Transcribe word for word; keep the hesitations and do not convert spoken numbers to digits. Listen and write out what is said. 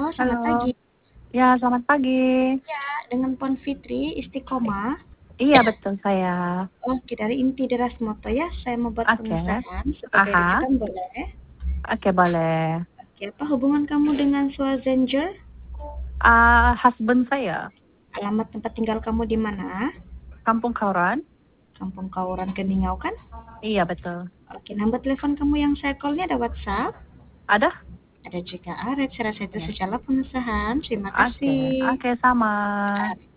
selamat Halo. pagi. Ya, selamat pagi. Ya, dengan Puan Fitri Istiqomah. Iya, betul saya. Oke, dari Inti Deras Moto ya, saya mau buat Oke. pengesahan sebagai Aha. rujukan boleh? Oke, boleh. Oke, apa hubungan kamu dengan Schwarzenegger? Ah, husband saya. Alamat tempat tinggal kamu di mana? Kampung Kauran. Kampung Kauran Keningau kan? Iya, betul. Oke, nomor telepon kamu yang saya call-nya ada WhatsApp? Ada? Ada juga. Alright, saya rasa itu Ya. sajalah pengesahan. Terima Oke, kasih. oke sama.